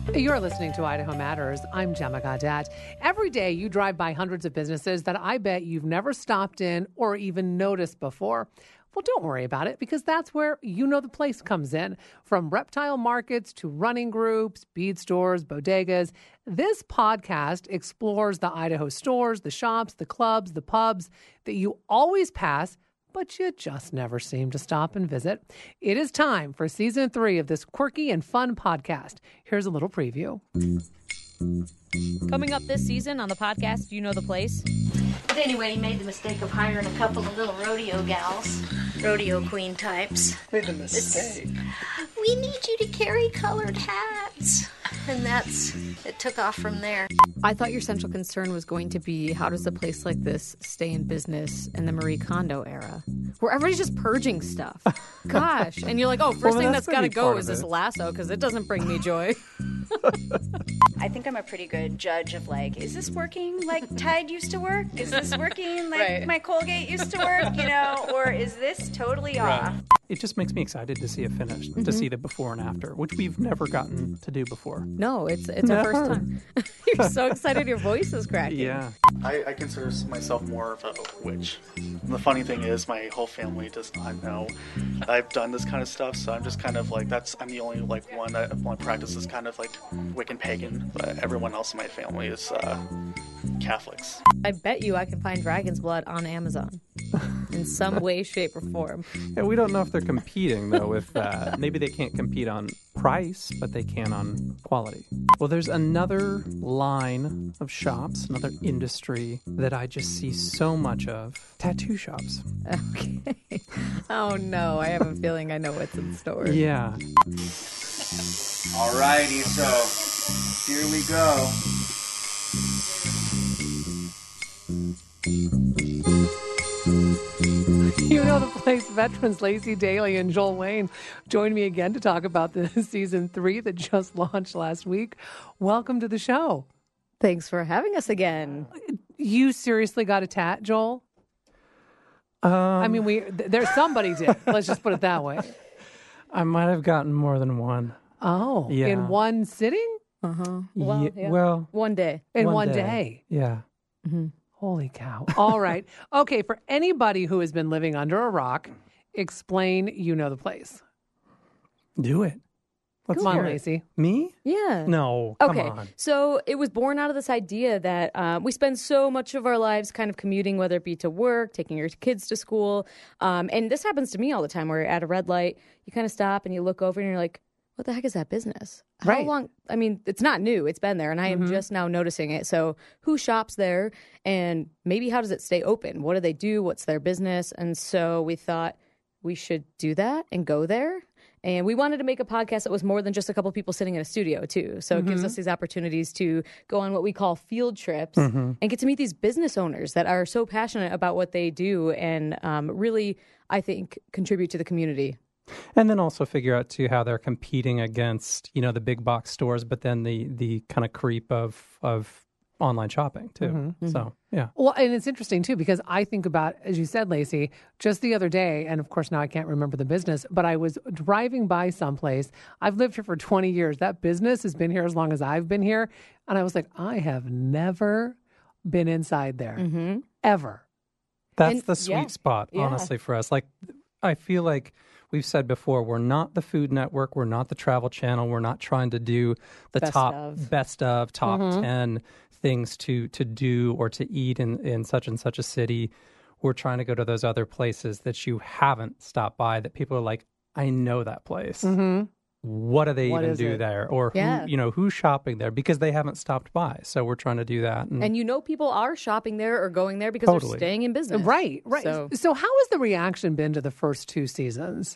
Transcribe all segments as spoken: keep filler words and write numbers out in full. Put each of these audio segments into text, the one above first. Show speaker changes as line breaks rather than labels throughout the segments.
You're listening to Idaho Matters. I'm Gemma Gaudet. Every day you drive by hundreds of businesses that I bet you've never stopped in or even noticed before. Well, don't worry about it, because that's where You Know the Place comes in. From reptile markets to running groups, bead stores, bodegas, this podcast explores the Idaho stores, the shops, the clubs, the pubs that you always pass, but you just never seem to stop and visit. It is time for season three of this quirky and fun podcast. Here's a little preview.
Coming up this season on the podcast, You Know the Place.
But anyway, he made the mistake of hiring a couple of little rodeo gals, rodeo queen types.
Made a mistake.
We need you to carry colored hats. And that's, it took off from there.
I thought your central concern was going to be, how does a place like this stay in business in the Marie Kondo era, where everybody's just purging stuff? Gosh. And you're like, oh, first
Well,
thing
that's
that's got to
maybe
go
part
is
of
this
it.
lasso, because it doesn't bring me joy.
I think I'm a pretty good judge of, like, is this working like Tide used to work? Is this working like
Right.
my Colgate used to work, you know? Or is this totally off?
It just makes me excited to see it finished, to see the before and after, which we've never gotten to do before.
No, it's it's our first time. You're so excited your voice is cracking.
Yeah.
I, I consider myself more of a witch. And the funny thing is, my whole family does not know I've done this kind of stuff, so I'm just kind of like, that's, I'm the only like one that only practices kind of like Wiccan pagan, but everyone else in my family is uh, Catholics.
I bet you I can find dragon's blood on Amazon in some way, shape, or form.
Yeah, we don't know if they're competing, though, with uh, maybe they can't compete on price, but they can on quality. Well, there's another line of shops, another industry that I just see so much of. Tattoo shops.
Okay. Oh, no. I have a feeling I know what's in store.
Yeah.
Alrighty, so here we go.
You Know the Place veterans Lacey Daly and Joel Wayne join me again to talk about the season three that just launched last week. Welcome to the show.
Thanks for having us again.
You seriously got a tat, Joel?
Um,
I mean, we th- there's somebody did. Let's just put it that way.
I might have gotten more than one.
Oh,
Yeah.
in one sitting?
Uh-huh. Well,
Ye-
yeah.
well,
One day.
In one,
one
day.
day. yeah.
Holy cow. All right. Okay, for anybody who has been living under a rock, explain You Know the Place.
Do it. Let's
Come on,
hear it.
Lacey.
Me?
Yeah.
No. Come
Okay,
on.
so it was born out of this idea that uh, we spend so much of our lives kind of commuting, whether it be to work, taking your kids to school. Um, and this happens to me all the time where you're at a red light, you kind of stop and you look over and you're like, what the heck is that business? How
Right.
long? I mean, it's not new. It's been there, and I am just now noticing it. So who shops there, and maybe how does it stay open? What do they do? What's their business? And so we thought we should do that and go there. And we wanted to make a podcast that was more than just a couple people sitting in a studio, too. So it gives us these opportunities to go on what we call field trips and get to meet these business owners that are so passionate about what they do and um, really, I think, contribute to the community.
And then also figure out too how they're competing against, you know, the big box stores, but then the the kind of creep of of online shopping too. So yeah.
Well, and it's interesting too, because I think about, as you said, Lacey, just the other day, and of course now I can't remember the business, but I was driving by someplace. I've lived here for twenty years. That business has been here as long as I've been here. And I was like, I have never been inside there, ever.
That's
And-
the sweet
yeah.
spot,
Yeah.
honestly, for us. Like I feel like we've said before, we're not the Food Network, we're not the Travel Channel, we're not trying to do the
Best
top
of.
best of top ten things to to do or to eat in, in such and such a city. We're trying to go to those other places that you haven't stopped by, that people are like, I know that place. What do they
What
even
is
do
it?
there? Or
Yeah.
who, you know, who's shopping there? Because they haven't stopped by. So we're trying to do that. And,
And you know people are shopping there or going there because
Totally.
they're staying in business.
Right, right. So,
So
how has the reaction been to the first two seasons?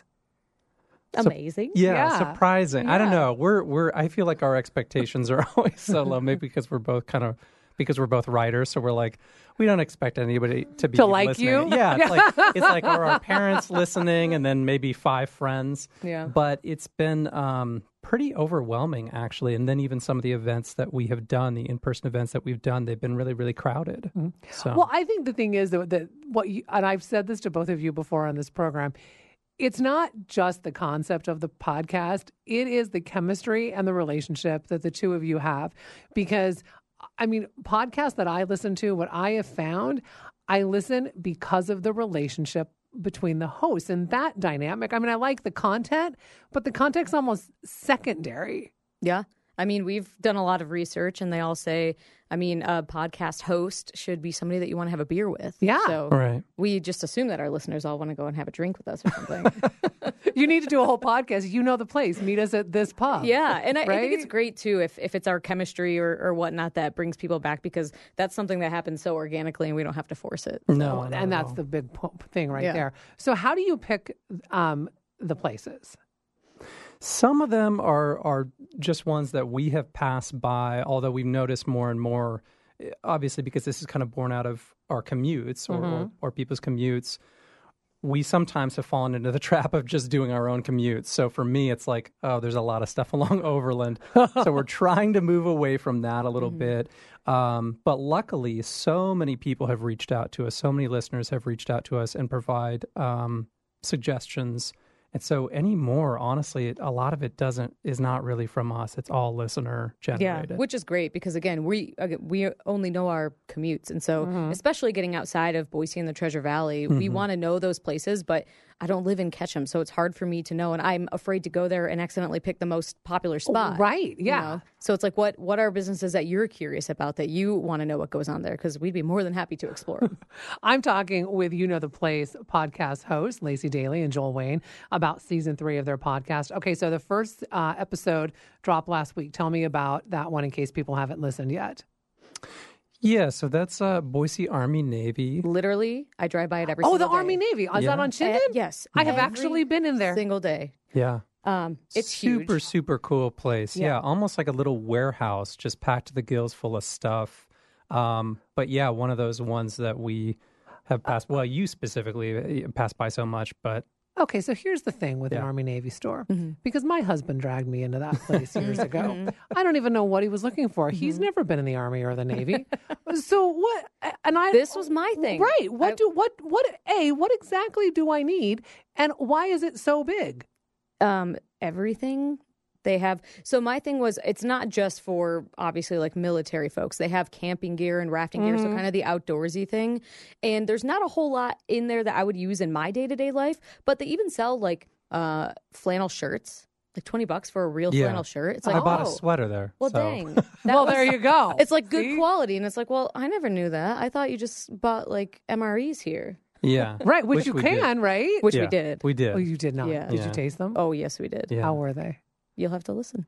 amazing.
yeah,
Yeah.
surprising. I don't
Yeah.
know. We're we're I feel like our expectations are always so low, maybe because we're both kind of because we're both writers, so we're like, we don't expect anybody to be
To like
listening.
you?
Yeah, it's like it's like are our parents listening, and then maybe five friends.
Yeah.
But it's been um, pretty overwhelming, actually. And then even some of the events that we have done, the in-person events that we've done, they've been really, really crowded. So
Well, I think the thing is that, that what you, and I've said this to both of you before on this program, it's not just the concept of the podcast. It is the chemistry and the relationship that the two of you have. Because, I mean, podcasts that I listen to, what I have found, I listen because of the relationship between the hosts and that dynamic. I mean, I like the content, but the content's almost secondary.
Yeah. I mean, we've done a lot of research and they all say, I mean, a podcast host should be somebody that you want to have a beer with.
Yeah.
So
Right.
we just assume that our listeners all want to go and have a drink with us or something.
You need to do a whole podcast. You know the place. Meet us at this pub.
Yeah. And I, I
Right?
think it's great, too, if, if it's our chemistry or, or whatnot that brings people back, because that's something that happens so organically and we don't have to force it.
No,
Oh,
not
and
at
that's
all.
the big po- thing right
Yeah.
there. So how do you pick um, the places?
Some of them are are just ones that we have passed by, although we've noticed more and more, eh, obviously, because this is kind of born out of our commutes or, or, or people's commutes. We sometimes have fallen into the trap of just doing our own commutes. So for me, it's like, oh, there's a lot of stuff along Overland. So we're trying to move away from that a little bit. Um, but luckily, so many people have reached out to us. So many listeners have reached out to us and provide um, suggestions. And so anymore, honestly, it, a lot of it doesn't is not really from us. It's all listener
Yeah,
generated.
which is great because, again, we again, we only know our commutes. And so especially getting outside of Boise and the Treasure Valley, we want to know those places, but I don't live in Ketchum, so it's hard for me to know. And I'm afraid to go there and accidentally pick the most popular spot.
Right,
you
yeah.
know? So it's like, what, what are businesses that you're curious about that you want to know what goes on there? Because we'd be more than happy to explore.
I'm talking with You Know the Place podcast hosts, Lacey Daly and Joel Wayne, about season three of their podcast. Okay, so the first uh, episode dropped last week. Tell me about that one in case people haven't listened yet.
Yeah, so that's uh, Boise Army Navy.
Literally, I drive by it every
Oh,
single
the
day.
Army Navy. Is
Yeah.
that on
Uh,
Chinden?
yes.
I have
Every
actually been in there.
Single day.
Yeah.
Um, it's
super,
huge.
super cool place. Yeah.
Yeah.
almost like a little warehouse, just packed to the gills full of stuff. Um, but yeah, one of those ones that we have passed, well, you specifically uh, passed by so much, but
Okay, so here's the thing with an
Yeah.
Army Navy store.
Mm-hmm.
Because my husband dragged me into that place years ago. I don't even know what he was looking for. He's
Mm-hmm.
never been in the Army or the Navy. So what and I
This was my thing.
Right. What
I-
do what what A, what exactly do I need and why is it so big?
um everything they have. So my thing was, it's not just for obviously like military folks. They have camping gear and rafting gear, so kind of the outdoorsy thing. And there's not a whole lot in there that I would use in my day-to-day life, but they even sell like uh flannel shirts, like twenty bucks for a real
Yeah.
flannel shirt. It's like,
I bought a
oh,
sweater there.
well,
so.
dang. That
well,
was-
there you go.
It's like good
See?
quality, and it's like, well, I never knew that. I thought you just bought like M R Es here,
Yeah.
Right, which, you
we did.
can, right?
which
Yeah,
we did.
We did.
Oh, you did not.
Yeah.
Did you
Yeah.
taste them?
Oh, yes, we did.
Yeah.
How were they?
You'll have to listen.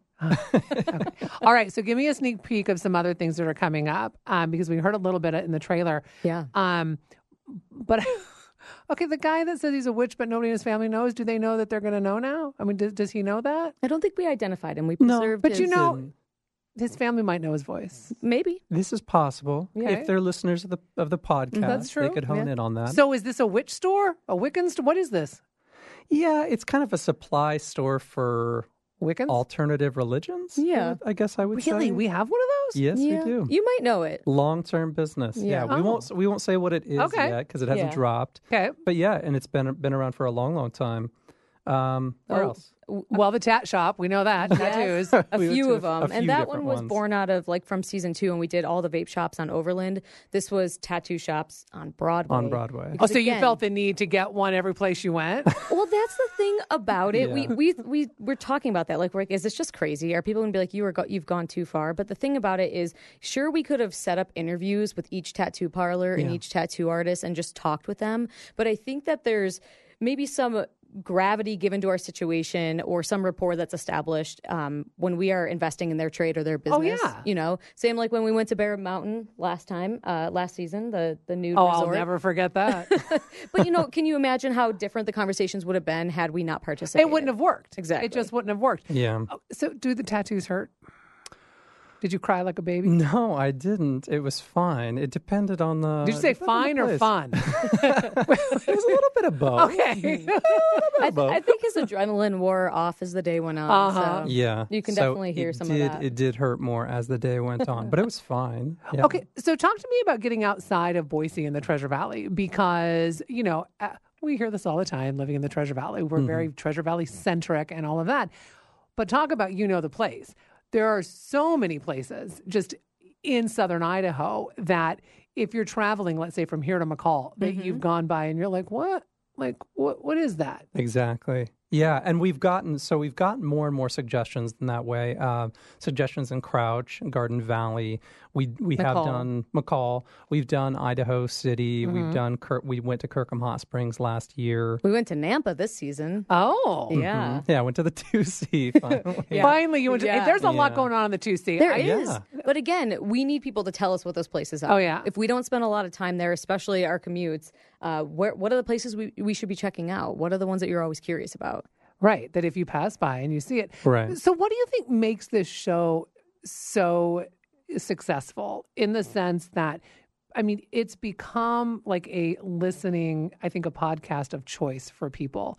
All right, so give me a sneak peek of some other things that are coming up um, because we heard a little bit in the trailer.
Yeah.
Um, but okay, the guy that says he's a witch, but nobody in his family knows. Do they know that they're going to know now? I mean, does, does he know that?
I don't think we identified him. We
No,
preserved
But you
his-
know, his family might know his voice.
maybe.
This is possible.
Okay.
If they're listeners of the of the podcast,
That's true.
they could hone
Yeah.
in on that.
So, is this a witch store? A Wiccan store? What is this?
yeah, it's kind of a supply store for
Wiccans?
alternative religions.
Yeah.
I would- I guess I would say.
Really? We have one of those?
Yes,
Yeah.
we do.
You might know it.
Long-term business. Yeah,
Yeah.
we
Oh.
won't we won't say what it is
Okay.
yet because it hasn't
Yeah.
dropped.
Okay.
But yeah, and it's been been around for a long, long time. Um, where
Oh,
else?
Well, the tat shop. We know that. Tattoos.
A
We went
few
to
of
a- a
them.
few
And that one
different
was
ones.
born out of like from season two, and we did all the vape shops on Overland. This was tattoo shops on Broadway.
On Broadway.
Oh,
Because
so you
again-
felt the need to get one every place you went?
Well, that's the thing about it. We
Yeah.
we we we're talking about that. Like, we're like, is this just crazy? Are people gonna be like, you are go- you've gone too far? But the thing about it is, sure, we could have set up interviews with each tattoo parlor and
Yeah.
each tattoo artist and just talked with them. But I think that there's maybe some gravity given to our situation or some rapport that's established um, when we are investing in their trade or their
Oh,
business.
yeah.
You know, same like when we went to Bear Mountain last time, uh, last season, the the new
Oh,
resort.
I'll never forget that.
But you know, can you imagine how different the conversations would have been had we not participated?
It wouldn't have worked.
Exactly.
It just wouldn't have worked.
Yeah.
Oh, so, do the tattoos hurt? Did you cry like a baby?
No, I didn't. It was fine. It depended on the.
Did you say
depended on
fine
the
or
place.
fun?
It was a little bit of both.
Okay.
I, th- I think his adrenaline wore off as the day went on.
Uh-huh.
So.
Yeah.
You can
So
definitely hear
it
some of
did,
that.
It did hurt more as the day went on, but it was fine. Yeah.
Okay, so talk to me about getting outside of Boise and the Treasure Valley because, you know, uh, we hear this all the time living in the Treasure Valley. We're very Treasure Valley centric and all of that. But talk about, you know, the place. There are so many places just in southern Idaho that if you're traveling, let's say from here to McCall, that
Mm-hmm.
you've gone by and you're like, what? Like, what? What is that?
Exactly. Yeah, and we've gotten so we've gotten more and more suggestions in that way. Uh, suggestions in Crouch, Garden Valley. We we have
McCall.
done McCall. We've done Idaho City.
Mm-hmm.
We've done. Kir- we went to Kirkham Hot Springs last year.
We went to Nampa this season.
Oh,
Yeah.
Yeah, I went to the two C finally.
Yeah.
finally you went to.
Yeah.
There's a lot
Yeah.
going on in the two C.
There
I-
is.
Yeah.
But again, we need people to tell us what those places are.
Oh, yeah.
If we don't spend a lot of time there, especially our commutes, uh, where what are the places we, we should be checking out? What are the ones that you're always curious about?
Right. That if you pass by and you see it.
Right.
So what do you think makes this show so successful in the sense that, I mean, it's become like a listening, I think, a podcast of choice for people.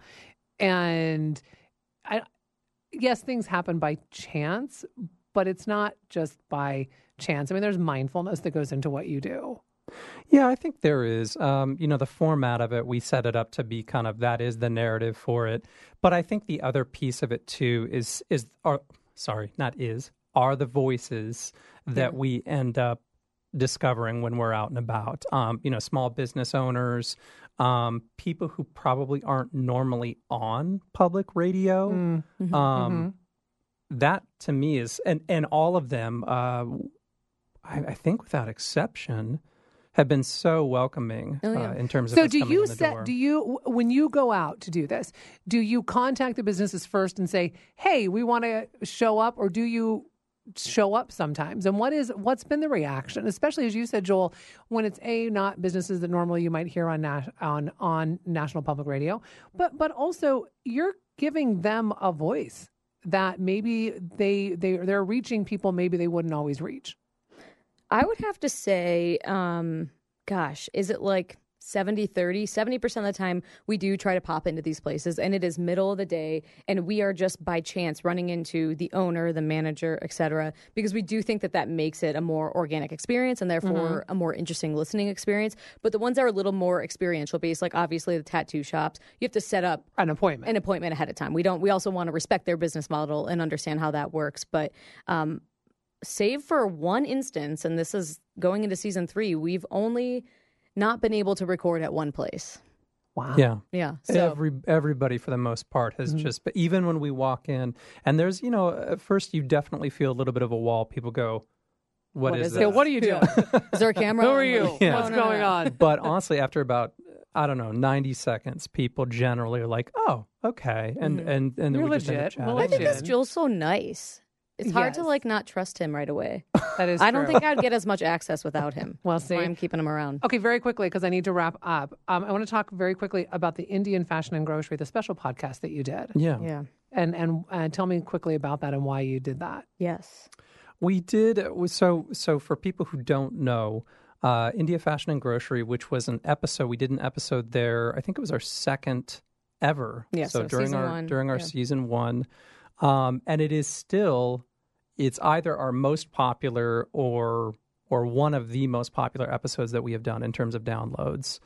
And I, yes, things happen by chance, but it's not just by chance. I mean, there's mindfulness that goes into what you do.
Yeah, I think there is. Um, you know, the format of it, we set it up to be kind of that is the narrative for it. But I think the other piece of it too is is are sorry, not is are the voices that we end up discovering when we're out and about. Um, you know, small business owners, um, people who probably aren't normally on public radio.
Mm-hmm.
Um, That to me is, and and all of them, uh, I, I think without exception, have been so welcoming
Oh, yeah.
uh, in terms of
So
us
do
coming
you
in the
set,
door.
do you, when you go out to do this, do you contact the businesses first and say, hey, we want to show up, or do you show up sometimes? And what is, what's been the reaction, especially as you said, Joel, when it's a, not businesses that normally you might hear on, nas- on, on national public radio, but, but also you're giving them a voice that maybe they, they, they're reaching people maybe they wouldn't always reach.
I would have to say, um, gosh, is it like seventy thirty? seventy percent of the time we do try to pop into these places, and it is middle of the day, and we are just by chance running into the owner, the manager, et cetera, because we do think that that makes it a more organic experience and therefore a more interesting listening experience. But the ones that are a little more experiential based, like obviously the tattoo shops, you have to set up
An appointment.
an appointment ahead of time. We don't. We also want to respect their business model and understand how that works. But um, save for one instance, and this is going into season three, we've only not been able to record at one place.
Wow.
Yeah.
Yeah. So
Every everybody for the most part has just, but even when we walk in, and there's, you know, at first you definitely feel a little bit of a wall. People go, "What
What
is
is
this?"
So what are you doing?
is there a camera?
Who are
I'm
you?
like,
Yeah.
What's
no, no,
going
no.
on?
But honestly, after about I don't know ninety seconds, people generally are like, "Oh, okay," and and and then
You're
we just end up
legit.
chatting.
Well,
I think
Legit.
that's Joel's so nice. It's hard to
Yes.
like not trust him right away.
That is
I don't
true.
think I'd get as much access without him.
Well,
That's why
see.
I'm keeping him around.
Okay, very quickly, because I need to wrap up. Um, I want to talk very quickly about the Indian Fashion and Grocery, the special podcast that you did.
Yeah.
Yeah.
And and uh, tell me quickly about that and why you did that.
Yes.
We did so. So for people who don't know, uh, India Fashion and Grocery, which was an episode, we did an episode there. I think it was our second ever.
Yeah, so
during
season
our
one,
during our
yeah.
season one, um, and it is still, it's either our most popular or or one of the most popular episodes that we have done in terms of downloads.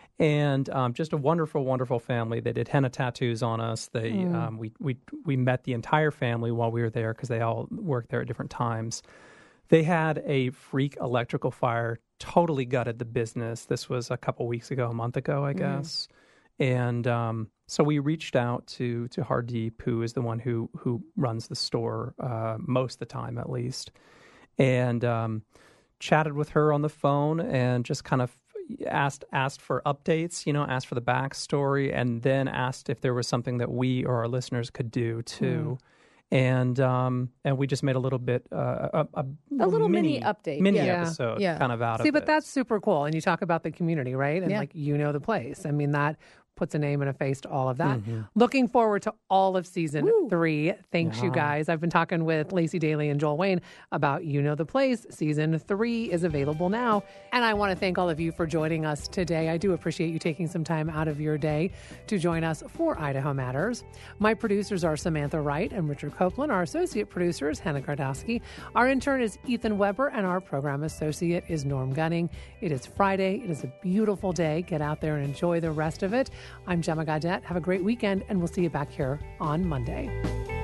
And um, just a wonderful, wonderful family. They did henna tattoos on us. They
Mm.
um, we we we met the entire family while we were there because they all worked there at different times. They had a freak electrical fire, totally gutted the business. This was a couple weeks ago, a month ago, I guess. And um, so we reached out to to Hardeep, who is the one who who runs the store uh, most of the time, at least, and um, chatted with her on the phone and just kind of asked asked for updates, you know, asked for the backstory, and then asked if there was something that we or our listeners could do too. And um, and we just made a little bit, uh, a, a,
A little mini update,
mini
yeah.
episode,
Yeah.
kind of out
See,
of
but
it.
that's super cool. And you talk about the community, right? And
Yeah.
like, you know the place. I mean, that puts a name and a face to all of that.
Mm-hmm.
Looking forward to all of season
Woo.
three. Thanks, you
Yeah.
guys. I've been talking with Lacey Daly and Joel Wayne about You Know the Place. Season three is available now. And I want to thank all of you for joining us today. I do appreciate you taking some time out of your day to join us for Idaho Matters. My producers are Samantha Wright and Richard Copeland. Our associate producer is Hannah Gardowski. Our intern is Ethan Weber, and our program associate is Norm Gunning. It is Friday. It is a beautiful day. Get out there and enjoy the rest of it. I'm Gemma Gaudette. Have a great weekend, and we'll see you back here on Monday.